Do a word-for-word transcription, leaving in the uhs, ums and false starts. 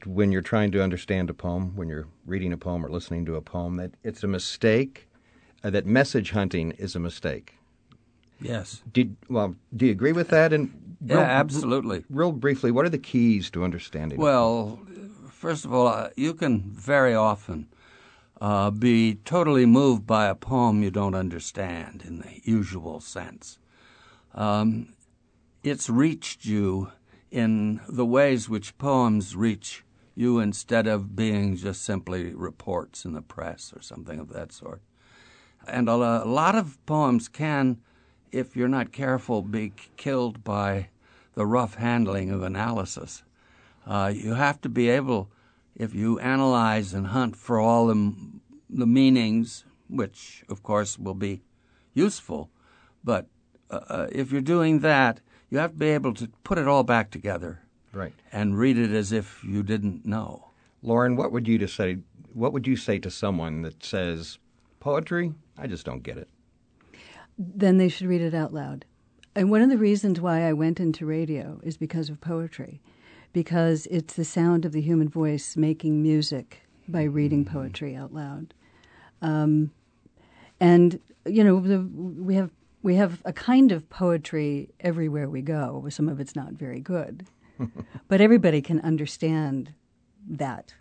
when you're trying to understand a poem, when you're reading a poem or listening to a poem, that it's a mistake, uh, that message hunting is a mistake. Yes. Did, well, do you agree with that? And yeah, real, absolutely. Real briefly, what are the keys to understanding a poem? Well, first of all, uh, you can very often uh, be totally moved by a poem you don't understand in the usual sense. Um, it's reached you in the ways which poems reach you instead of being just simply reports in the press or something of that sort. And a lot of poems can, if you're not careful, be killed by the rough handling of analysis. Uh, you have to be able, if you analyze and hunt for all the, the meanings, which, of course, will be useful, but uh, if you're doing that, you have to be able to put it all back together, right, and read it as if you didn't know. Lauren, what would you to say? What would you say to someone that says, "Poetry, I just don't get it"? Then they should read it out loud. And one of the reasons why I went into radio is because of poetry, because it's the sound of the human voice making music by reading poetry out loud. Um, and you know, the, we have. We have a kind of poetry everywhere we go. Some of it's not very good. But everybody can understand that